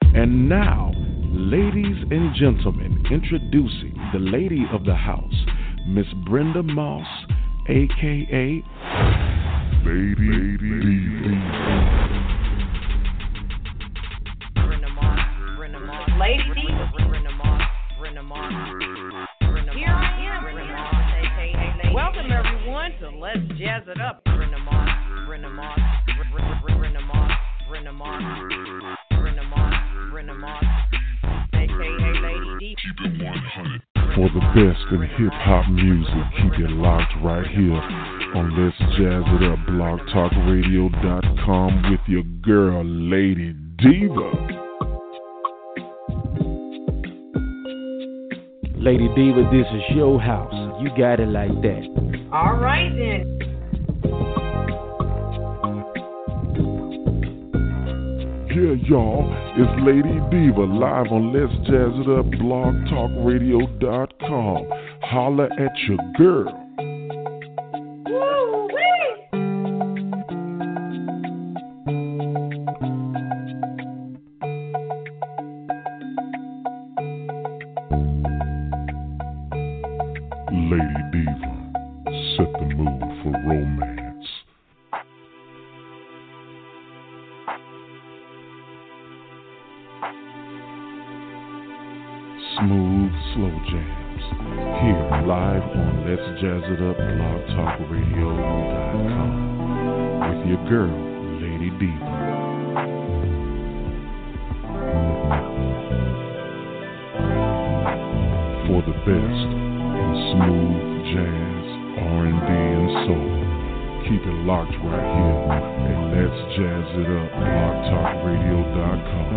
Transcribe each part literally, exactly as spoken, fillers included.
And now, ladies and gentlemen, introducing the lady of the house, Miss Brenda Moss, aka Lady, Lady Diva. Brenda Moss, Brenda Moss, Lady Diva, Brenda Moss, Brenda Moss. Here I am, Brenda Moss, aka Lady. Welcome everyone to Let's Jazz It Up. Brenda Moss, Brenda Moss, Brenda Moss, Brenda Moss, Brenda Moss, Brenda Moss, aka Lady Diva. Keep it one hundred. For the best in hip hop music, keep it locked right here on Let's Jazz It Up, blog talk radio dot com with your girl, Lady Diva. Lady Diva, this is your house. You got it like that. All right then. Yeah, y'all, it's Lady Diva live on Let's Jazz It Up, blog talk radio dot com. Holla at your girl. Lady Diva, set the mood for romance. Smooth, slow jams. Here, live on Let's Jazz It Up, blog talk radio dot com. With your girl, Lady Diva. For the best in smooth jazz, R and B, and soul. Keep it locked right here at Let's Jazz It Up, blog talk radio dot com.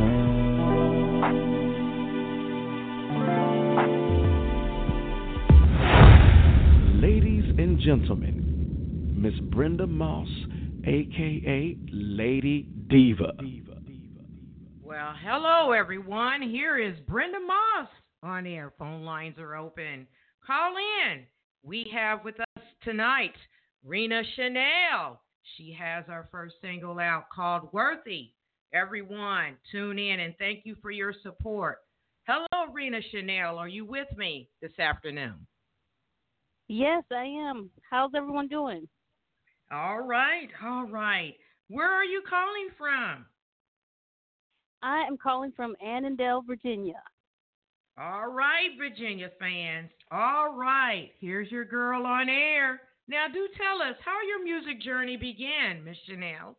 Ladies and gentlemen, Miss Brenda Moss, aka Lady Diva. Well, hello everyone. Here is Brenda Moss on air. Phone lines are open. Call in. We have with us tonight Rena Chanel. She has our first single out called Worthy. Everyone, tune in and thank you for your support. Hello, Rena Chanel. Are you with me this afternoon? Yes, I am. How's everyone doing? All right, all right. Where are you calling from? I am calling from Annandale, Virginia. All right, Virginia fans. All right, here's your girl on air. Now, do tell us how your music journey began, Miss Chanel.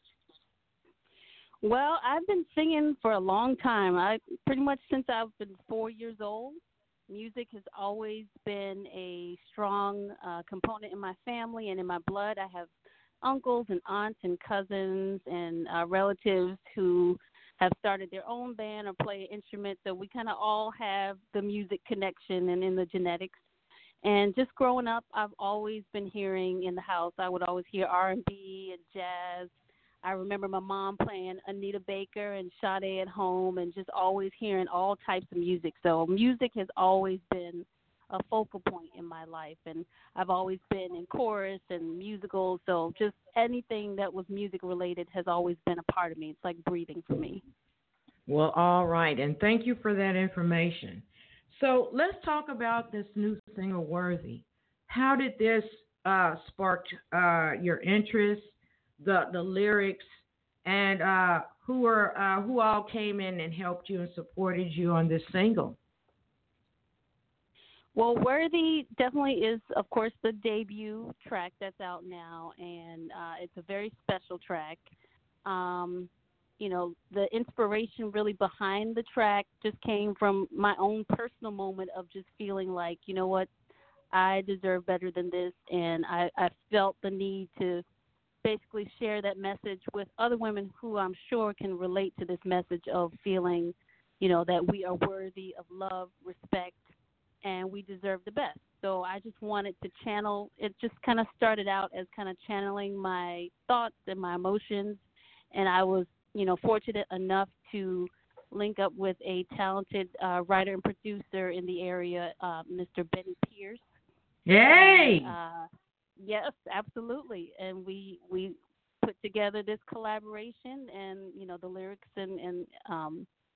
Well, I've been singing for a long time. I pretty much since I've been four years old. Music has always been a strong uh, component in my family and in my blood. I have uncles and aunts and cousins and uh, relatives who have started their own band or play an instrument. So we kind of all have the music connection and in the genetics. And just growing up, I've always been hearing in the house. I would always hear R and B and jazz. I remember my mom playing Anita Baker and Sade at home and just always hearing all types of music. So music has always been a focal point in my life. And I've always been in chorus and musicals. So just anything that was music related has always been a part of me. It's like breathing for me. Well, all right. And thank you for that information. So let's talk about this new single, Worthy. How did this uh, spark uh, your interest? The the lyrics, and uh, who are uh, who all came in and helped you and supported you on this single? Well, Worthy definitely is, of course, the debut track that's out now, and uh, it's a very special track. Um, you know, the inspiration really behind the track just came from my own personal moment of just feeling like, you know what, I deserve better than this, and I, I felt the need to basically share that message with other women who I'm sure can relate to this message of feeling, you know, that we are worthy of love, respect, and we deserve the best. So I just wanted to channel, it just kind of started out as kind of channeling my thoughts and my emotions, and I was, you know, fortunate enough to link up with a talented uh, writer and producer in the area, uh, Mister Benny Pierce. Yay! And, uh, yes, absolutely. And we we put together this collaboration, and you know the lyrics and and um,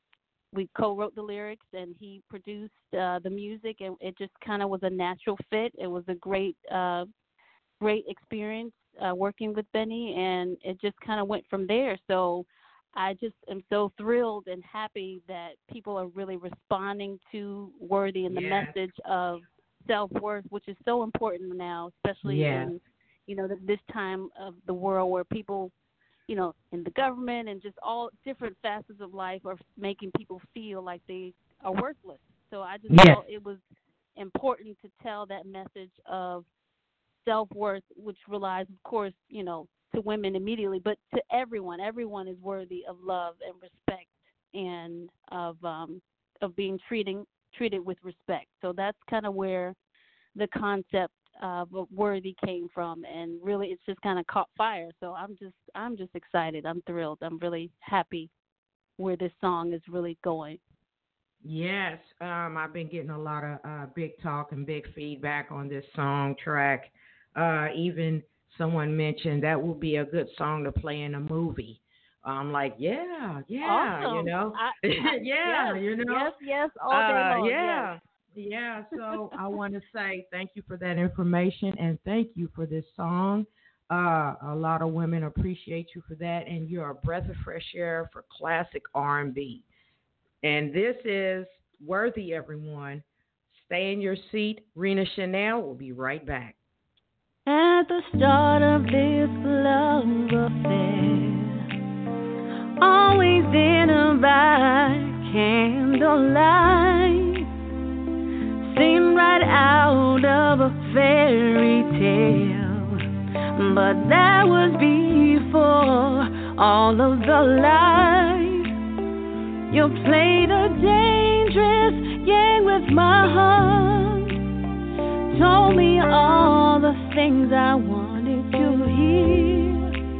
we co-wrote the lyrics, and he produced uh, the music, and it just kind of was a natural fit. It was a great, uh, great experience uh, working with Benny, and it just kind of went from there. So I just am so thrilled and happy that people are really responding to Worthy and the Yes. message of self-worth, which is so important now, especially Yes. in, you know, this time of the world where people, you know, in the government and just all different facets of life are making people feel like they are worthless. So I just Yes. felt it was important to tell that message of self-worth, which relies, of course, you know, to women immediately, but to everyone. Everyone is worthy of love and respect, and of um, of being treating treated with respect. So that's kind of where the concept of Worthy came from, and really, it's just kind of caught fire. So I'm just I'm just excited. I'm thrilled. I'm really happy where this song is really going. Yes, um, I've been getting a lot of uh, big talk and big feedback on this song track. Uh, even someone mentioned that would be a good song to play in a movie. I'm like, yeah, yeah, Awesome. you know, I, I, yeah, yes, you know, yes, yes, all day uh, long. yeah, Yes. yeah. So I want to say thank you for that information and thank you for this song. Uh, a lot of women appreciate you for that, and you're a breath of fresh air for classic R and B. And this is Worthy, everyone. Stay in your seat. Rena Chanel will be right back. At the start of this love affair, always dinner by candlelight, seemed right out of a fairy tale, but that was before all of the lies. You played a dangerous game with my heart, told me all the things I wanted to hear.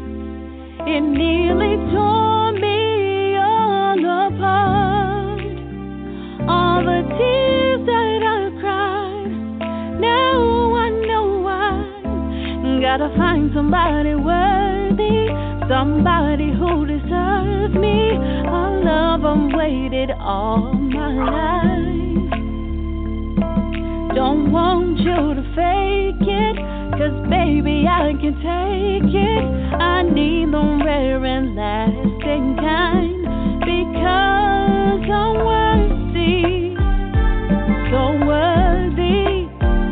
It nearly tore me all apart. All the tears that I cried, now I know why. Gotta find somebody worthy, somebody who deserves me. A love I've waited all my life. Don't want you to fake it, 'cause baby I can take it. I need the rare and lasting kind, because I'm worthy, so worthy.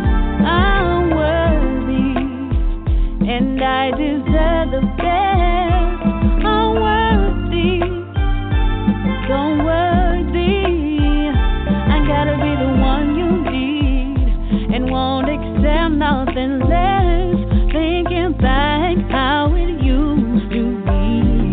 I'm worthy, and I deserve the best. I'm worthy, so worthy. I gotta be the one you need, and won't accept nothing less. Thinking back how it used to be,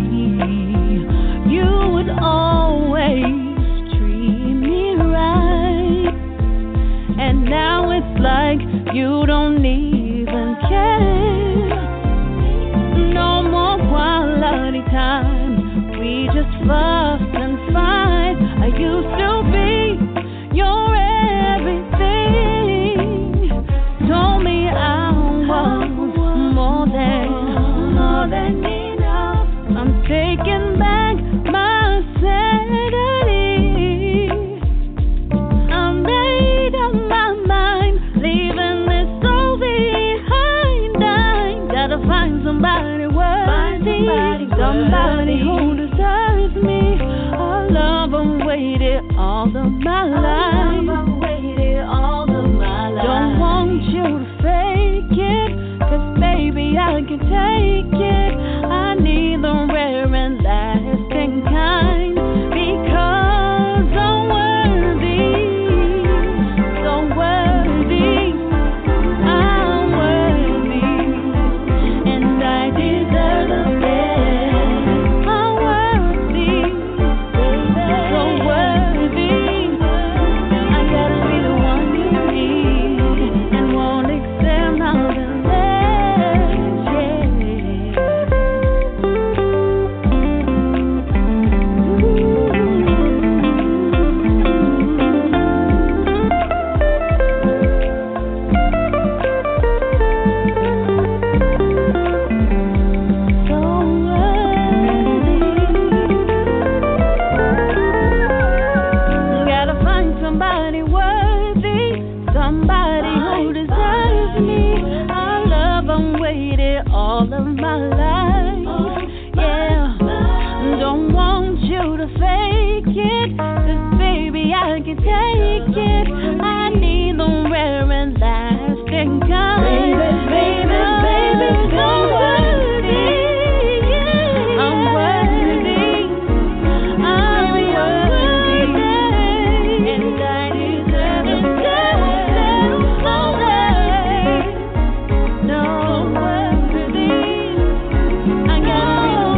you would always treat me right, and now it's like you don't even care. No more quality time, we just fuss and fight. I used to be your everything, told me I was more than, more than enough. I'm taking back my sanity. I made up my mind, leaving this all behind. I gotta find somebody worthy, somebody who deserves me. A love I've waited all of my life. Don't want you to fake it, 'cause baby I can take it. I need the rare and lasting kind, because I'm worthy, so worthy. I'm worthy, and I deserve the best. I'm worthy, so worthy. you to fake it, 'cause baby, I can take it. I need the rare and lasting kind. Baby, baby, baby, you're worthy. I'm worthy. I'm worthy. And I deserve it. No worthy. I got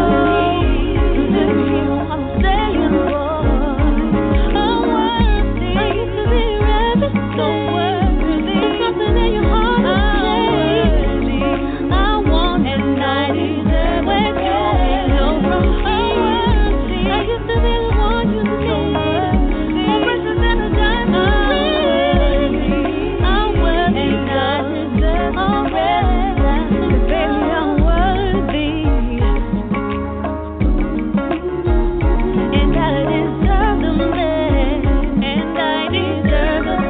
I'm saying, boy, I'm worthy. I used to be everything. So worthy. Something in your heart is changed. I want and I deserve it. No from here. I used to be the one you need. More precious than a diamond. I'm worthy. And I deserve already. Baby, I'm worthy. And I deserve the best. And I deserve the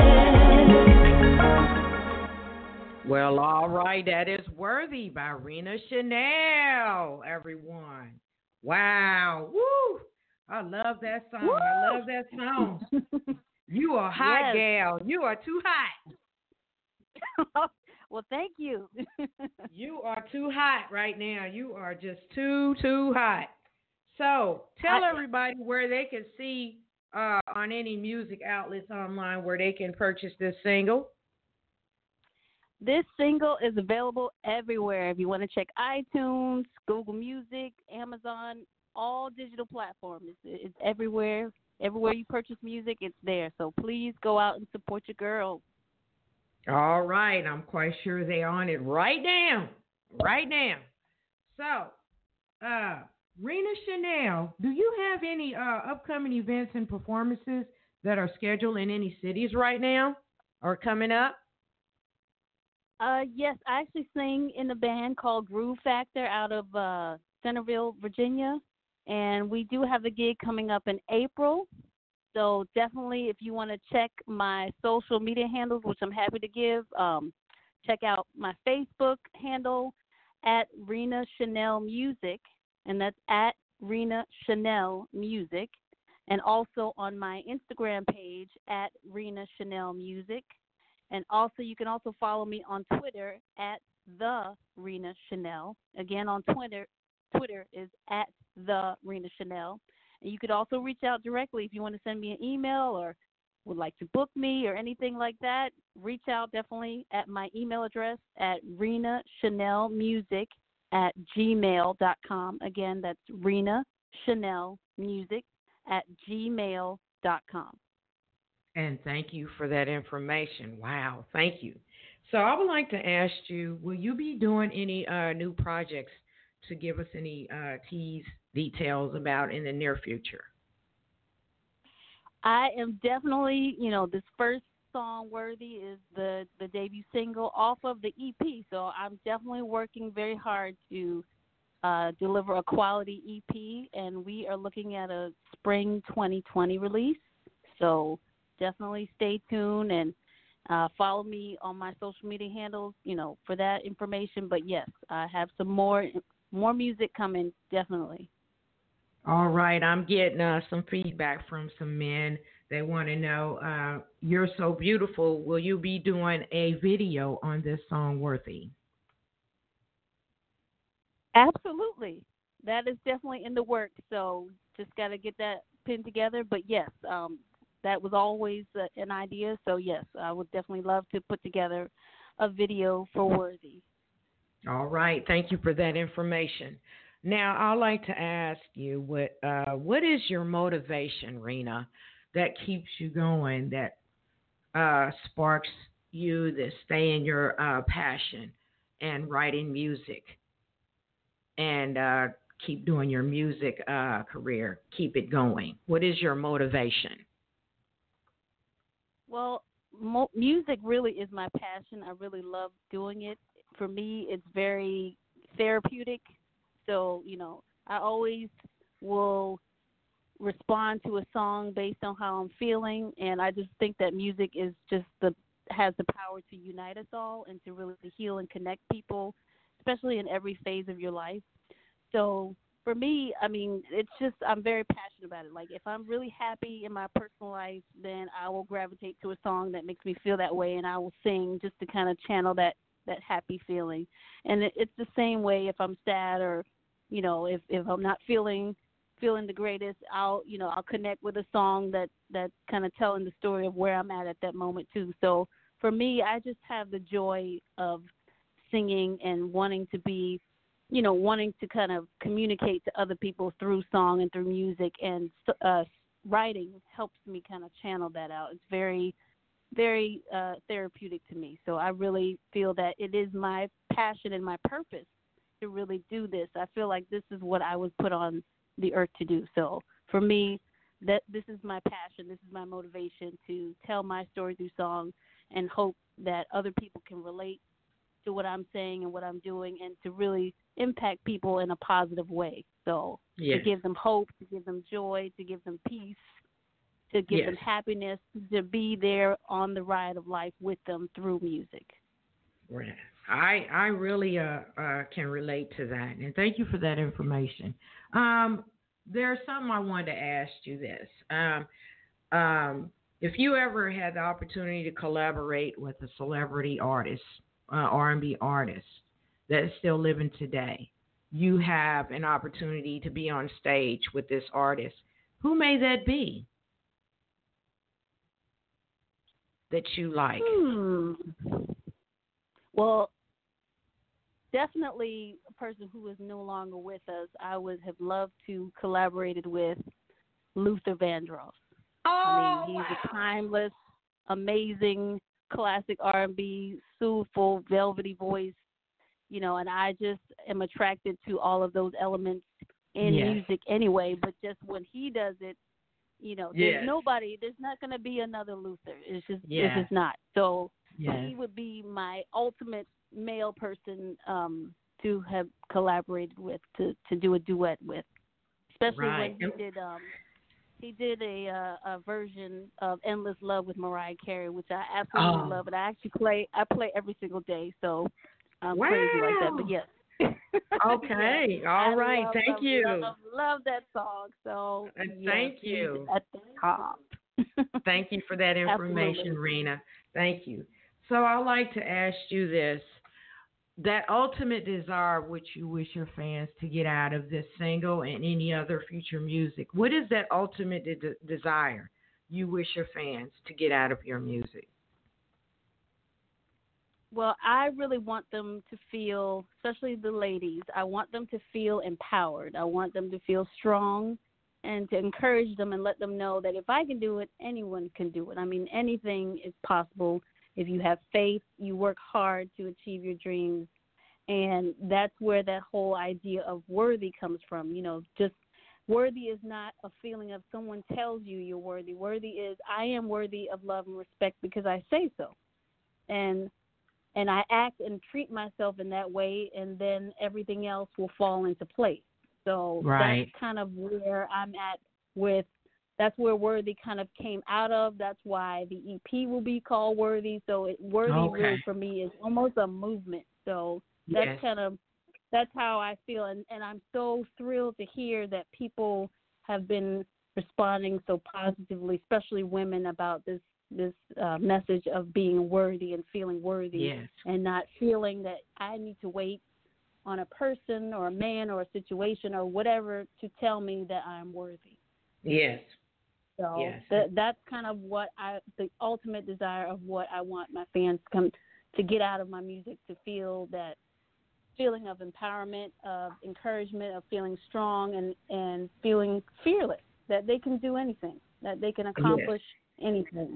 best. Well, all right, that is Worthy by Rena Chanel, everyone. Wow. Woo. I love that song. Woo. I love that song. You are hot, Yes. gal. You are too hot. Well, thank you. You are too hot right now. You are just too, too hot. So tell I- everybody where they can see uh, on any music outlets online where they can purchase this single. This single is available everywhere. If you want to check iTunes, Google Music, Amazon, all digital platforms. It's, it's everywhere. Everywhere you purchase music, it's there. So please go out and support your girl. All right. I'm quite sure they're on it right now. Right now. So, uh, Rena Chanel, do you have any uh, upcoming events and performances that are scheduled in any cities right now or coming up? Uh, yes, I actually sing in a band called Groove Factor out of uh, Centerville, Virginia. And we do have a gig coming up in April. So definitely, if you want to check my social media handles, which I'm happy to give, um, check out my Facebook handle at Rena Chanel Music, and that's at Rena Chanel Music, and also on my Instagram page at Rena Chanel Music. And also, you can also follow me on Twitter at the Rena Chanel. Again, on Twitter, Twitter is at the Rena Chanel. And you could also reach out directly if you want to send me an email or would like to book me or anything like that. Reach out definitely at my email address at Rena Chanel Music at gmail dot com. Again, that's Rena Chanel Music at gmail dot com. And thank you for that information. Wow, thank you. So I would like to ask you, will you be doing any uh, new projects to give us any uh, tease details about in the near future? I am definitely, you know, this first song, Worthy, is the, the debut single off of the E P. So I'm definitely working very hard to uh, deliver a quality E P, and we are looking at a spring twenty twenty release. So definitely stay tuned and uh, follow me on my social media handles, you know, for that information. But yes, I have some more more music coming, definitely. All right, I'm getting uh, some feedback from some men. They want to know, uh, you're so beautiful. Will you be doing a video on this song, Worthy? Absolutely. That is definitely in the works. So just got to get that pinned together. But yes, um, that was always uh, an idea. So yes, I would definitely love to put together a video for Worthy. All right, thank you for that information. Now, I'd like to ask you, what uh, what is your motivation, Rena, that keeps you going, that uh, sparks you to stay in your uh, passion and writing music and uh, keep doing your music uh, career, keep it going? What is your motivation? Well, mo- music really is my passion. I really love doing it. For me, it's very therapeutic. So, you know, I always will respond to a song based on how I'm feeling, and I just think that music is just the has the power to unite us all and to really heal and connect people, especially in every phase of your life. So for me, I mean, it's just I'm very passionate about it. Like if I'm really happy in my personal life, then I will gravitate to a song that makes me feel that way, and I will sing just to kind of channel that that happy feeling. And it, it's the same way if I'm sad or, you know, if if I'm not feeling feeling the greatest, I'll you know I'll connect with a song that that's kind of telling the story of where I'm at at that moment too. So for me, I just have the joy of singing and wanting to be, you know, wanting to kind of communicate to other people through song and through music, and uh, writing helps me kind of channel that out. It's very, very uh, therapeutic to me. So I really feel that it is my passion and my purpose to really do this. I feel like this is what I was put on the earth to do. So for me, that this is my passion. This is my motivation to tell my story through song and hope that other people can relate to what I'm saying and what I'm doing, and to really impact people in a positive way. So yes. to give them hope, to give them joy, to give them peace, to give yes. them happiness, to be there on the ride of life with them through music. Right. I I really uh, uh, can relate to that, and thank you for that information. Um, there's something I wanted to ask you this. Um, um, if you ever had the opportunity to collaborate with a celebrity artist, uh, R and B artist that is still living today, you have an opportunity to be on stage with this artist. Who may that be that you like? Hmm. Well, definitely a person who is no longer with us. I would have loved to collaborated with Luther Vandross. Oh, I mean, he's wow. a timeless, amazing, classic R and B, soulful, velvety voice, you know, and I just am attracted to all of those elements in yes. music anyway, but just when he does it, you know, yes. there's nobody, there's not going to be another Luther. It's just, yes. it's just not. So yes. he would be my ultimate male person um, to have collaborated with, to, to do a duet with, especially right. when he did, um, he did a uh, a version of "Endless Love" with Mariah Carey, which I absolutely oh. love. And I actually play, I play every single day, so I'm wow. crazy like that. But yes. Okay. yes. All I right. love, Thank love, you. Love, love that song. So And yes, thank you. at the top. Thank you for that information, Absolutely. Rena. Thank you. So I'd like to ask you this. That ultimate desire which you wish your fans to get out of this single and any other future music, what is that ultimate de- desire you wish your fans to get out of your music? Well, I really want them to feel, especially the ladies, I want them to feel empowered. I want them to feel strong and to encourage them and let them know that if I can do it, anyone can do it. I mean, anything is possible. If you have faith, you work hard to achieve your dreams. And that's where that whole idea of worthy comes from. You know, just worthy is not a feeling of someone tells you you're worthy. Worthy is I am worthy of love and respect because I say so. And and I act and treat myself in that way, and then everything else will fall into place. So right. that's kind of where I'm at with That's where Worthy kind of came out of. That's why the E P will be called Worthy. So it, Worthy okay. really for me is almost a movement. So that's yes. kind of, that's how I feel. And, and I'm so thrilled to hear that people have been responding so positively, especially women, about this, this uh, message of being worthy and feeling worthy yes. and not feeling that I need to wait on a person or a man or a situation or whatever to tell me that I'm worthy. Yes. So yes. th- that's kind of what I, the ultimate desire of what I want my fans to come to get out of my music, to feel that feeling of empowerment, of encouragement, of feeling strong and, and feeling fearless, that they can do anything, that they can accomplish yes. anything.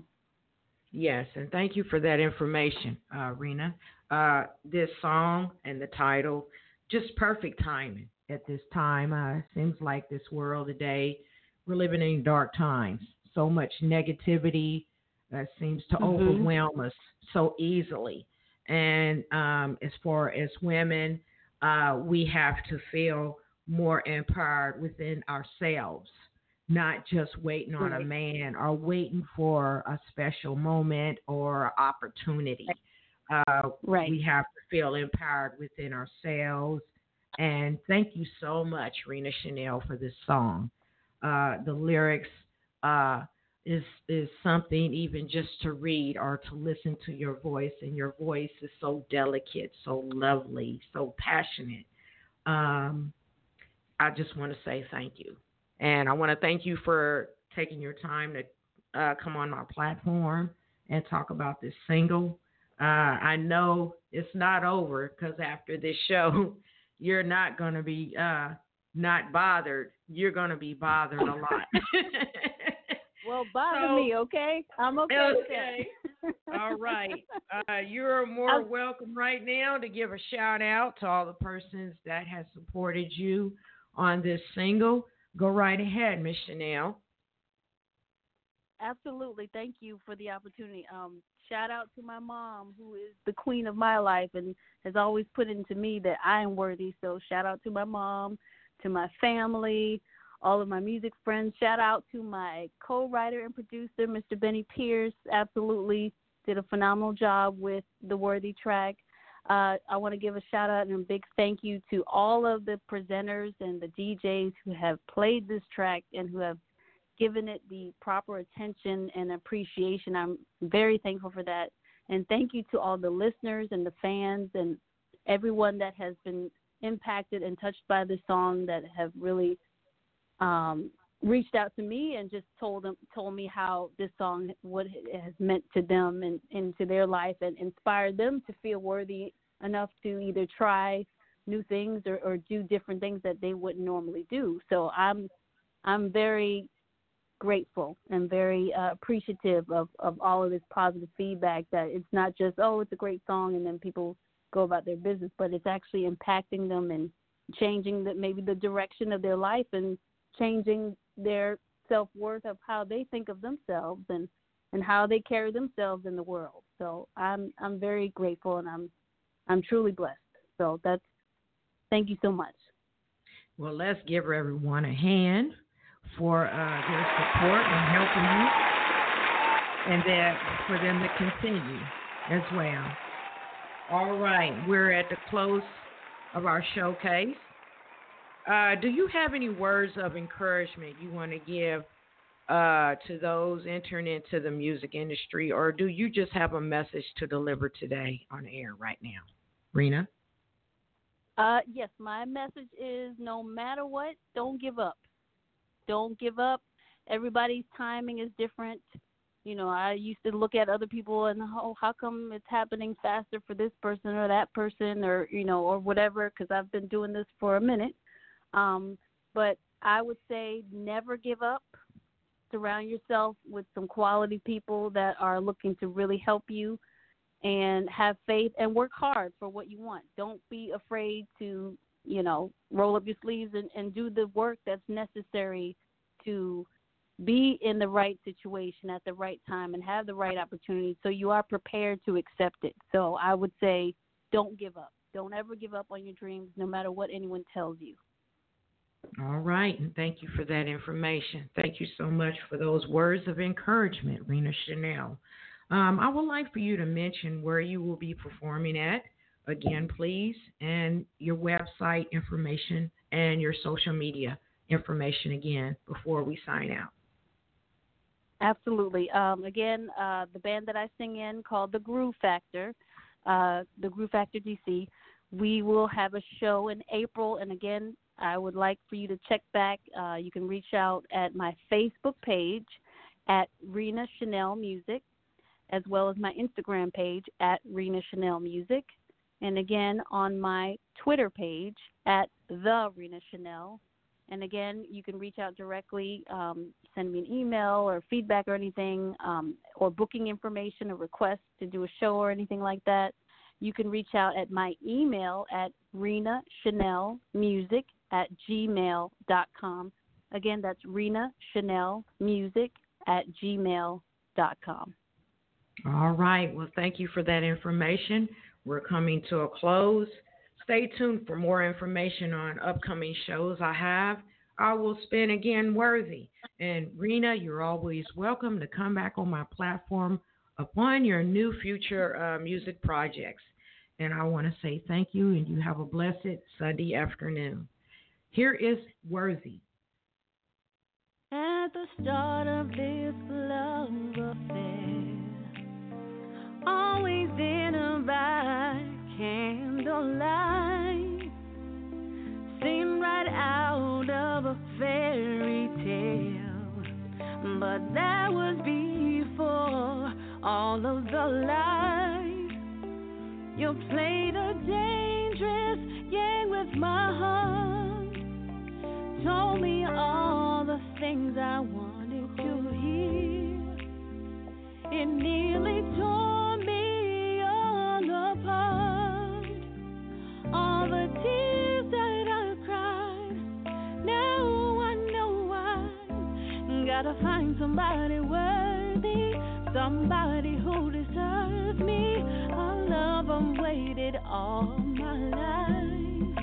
Yes, and thank you for that information, uh, Rena. Uh, this song and the title, just perfect timing at this time. Uh, seems like this world today, we're living in dark times. So much negativity uh, seems to mm-hmm. overwhelm us so easily. And um, as far as women, uh, we have to feel more empowered within ourselves, not just waiting on right. a man or waiting for a special moment or opportunity. Uh, right. We have to feel empowered within ourselves And thank you so much, Rena Chanel, for this song. Uh, the lyrics uh, is is something even just to read or to listen to your voice, and your voice is so delicate, so lovely, so passionate. Um, I just want to say thank you, and I want to thank you for taking your time to uh, come on my platform and talk about this single. Uh, I know it's not over because after this show, you're not going to be uh, not bothered. You're going to be bothered a lot. Well, bother so, me, okay? I'm okay. Okay. All right. Uh, you're more I'll, welcome right now to give a shout out to all the persons that have supported you on this single. Go right ahead, Miss Chanel. Absolutely. Thank you for the opportunity. Um, shout out to my mom, who is the queen of my life and has always put into me that I am worthy. So shout out to my mom, to my family, all of my music friends. Shout out to my co-writer and producer, Mister Benny Pierce. Absolutely did a phenomenal job with the Worthy track. Uh, I want to give a shout out and a big thank you to all of the presenters and the D Js who have played this track and who have given it the proper attention and appreciation. I'm very thankful for that. And thank you to all the listeners and the fans and everyone that has been impacted and touched by this song, that have really um, reached out to me and just told them, told me how this song, what it has meant to them and into their life, and inspired them to feel worthy enough to either try new things or, or do different things that they wouldn't normally do. So I'm, I'm very grateful and very uh, appreciative of, of all of this positive feedback, that it's not just, oh, it's a great song and then people go about their business, but it's actually impacting them and changing the, maybe the direction of their life and changing their self-worth of how they think of themselves and, and how they carry themselves in the world. So I'm I'm very grateful and I'm I'm truly blessed. So that's, thank you so much. Well, let's give everyone a hand for uh, their support and helping you, and that for them to continue as well. All right, we're at the close of our showcase. Uh, do you have any words of encouragement you want to give uh, to those entering into the music industry, or do you just have a message to deliver today on air right now? Rena? Uh, yes, my message is no matter what, don't give up. Don't give up. Everybody's timing is different. You know, I used to look at other people and, oh, how come it's happening faster for this person or that person or, you know, or whatever, because I've been doing this for a minute. Um, but I would say never give up. Surround yourself with some quality people that are looking to really help you, and have faith and work hard for what you want. Don't be afraid to, you know, roll up your sleeves and, and do the work that's necessary to be in the right situation at the right time and have the right opportunity so you are prepared to accept it. So I would say don't give up. Don't ever give up on your dreams, no matter what anyone tells you. All right, and thank you for that information. Thank you so much for those words of encouragement, Rena Chanel. Um, I would like for you to mention where you will be performing at, again, please, and your website information and your social media information again before we sign out. Absolutely. Um, again, uh, the band that I sing in, called The Groove Factor, uh, The Groove Factor D C, we will have a show in April. And again, I would like for you to check back. Uh, you can reach out at my Facebook page at Rena Chanel Music, as well as my Instagram page at Rena Chanel Music. And again, on my Twitter page at The Rena Chanel. And again, you can reach out directly, um, send me an email or feedback or anything, um, or booking information or request to do a show or anything like that. You can reach out at my email at Rena Chanel Music at gmail dot com. Again, that's Rena Chanel Music at gmail dot com. All right. Well, thank you for that information. We're coming to a close. Stay tuned for more information on upcoming shows I have. I will spin again worthy. And Rena, you're always welcome to come back on my platform upon your new future uh, music projects. And I want to say thank you, and you have a blessed Sunday afternoon. Here is Worthy. At the start of this love affair, always in by candlelight, seemed right out of a fairy tale, but that was before all of the lies. You played a dangerous game with my heart, told me all the things I wanted to hear. It nearly tore me all apart. All the tears that I cried, now I know why. Gotta find somebody worthy, somebody who deserves me. A love I've waited all my life.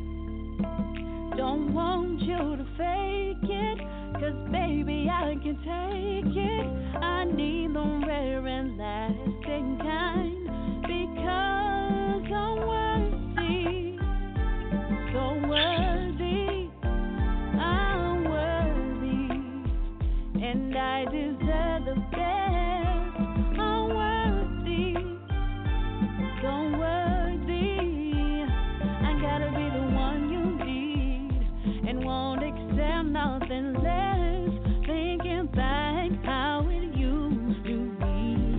Don't want you to fake it, 'cause baby I can take it. I need the rare and lasting kind, because I'm worthy, so worthy. I'm worthy, and I deserve the best. I'm worthy, so worthy. I gotta be the one you need, and won't accept nothing less. Thinking back how it used to be,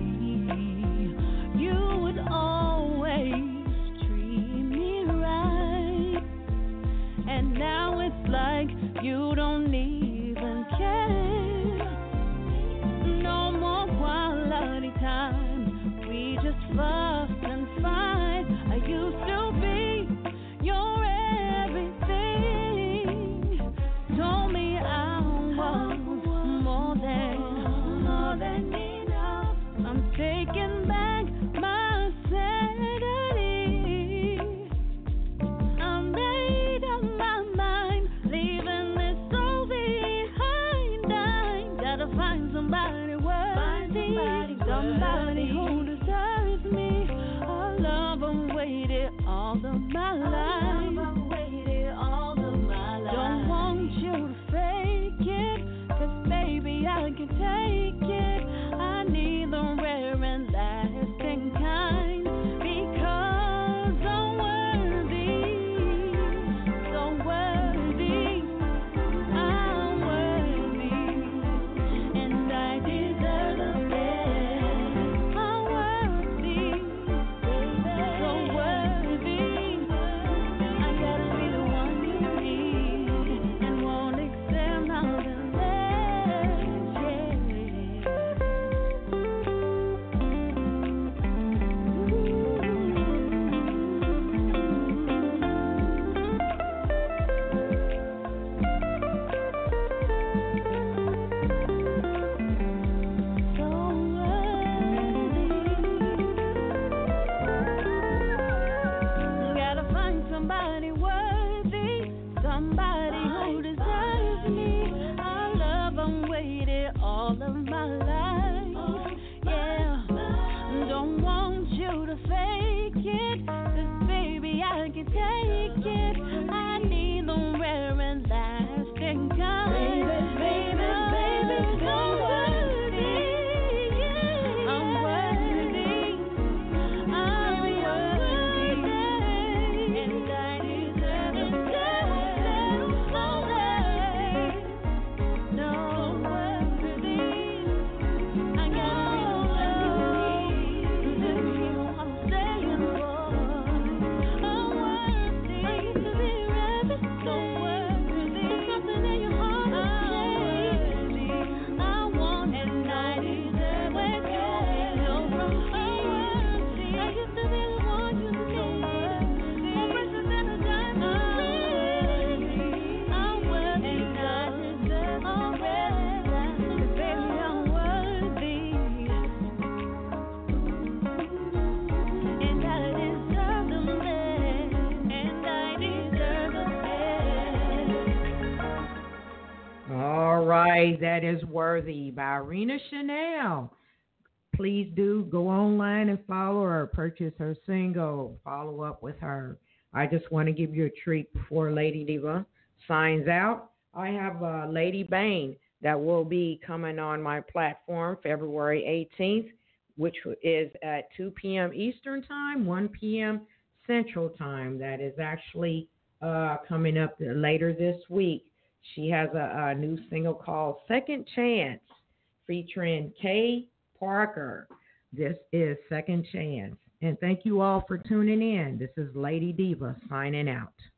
you would always treat me right, and now it's like you don't even care. No more quality time, we just fuss and fight. I used to be your everything, told me I was more than, more than enough. I'm taking back my sanity. I made up my mind, leaving this all behind. I gotta find somebody worthy, somebody who deserves me. A love I've waited all of my life. Don't want you to fake it, 'cause baby I can take it. I need the rare and lasting kind, because I'm worthy, so worthy. I'm worthy, and I deserve the best. I'm worthy, so worthy. I gotta be the one you need, and won't accept nothing less. So worthy. Gotta find somebody worthy, somebody who deserves me. Our love I'm waited all of my life. Yeah, don't want you to fake it, 'cause baby I can take it. I need the rare and lasting kind. Baby, baby, baby, so worthy. I'm worthy, I'm worthy, and I deserve the best. No worthy, I gotta be the one you need. I'm saying, boy, I'm worthy to be ready. So worthy, something in your heart is worthy. I want and I deserve it. No from worthy. I used to be the one you need. More precious than a diamond. I'm worthy, and I deserve all rest. Baby, I'm worthy, and I deserve the best, and I deserve the best. All right, that is Worthy by Rena Chanel. please do go online and follow her, purchase her single, follow up with her. I just want to give you a treat before Lady Diva signs out. I have uh, Lady Bane that will be coming on my platform February eighteenth, which is at two p.m. Eastern Time, one p.m. Central Time. That is actually uh, coming up later this week. She has a, a new single called Second Chance featuring Kay Parker. This is Second Chance. And thank you all for tuning in. This is Lady Diva signing out.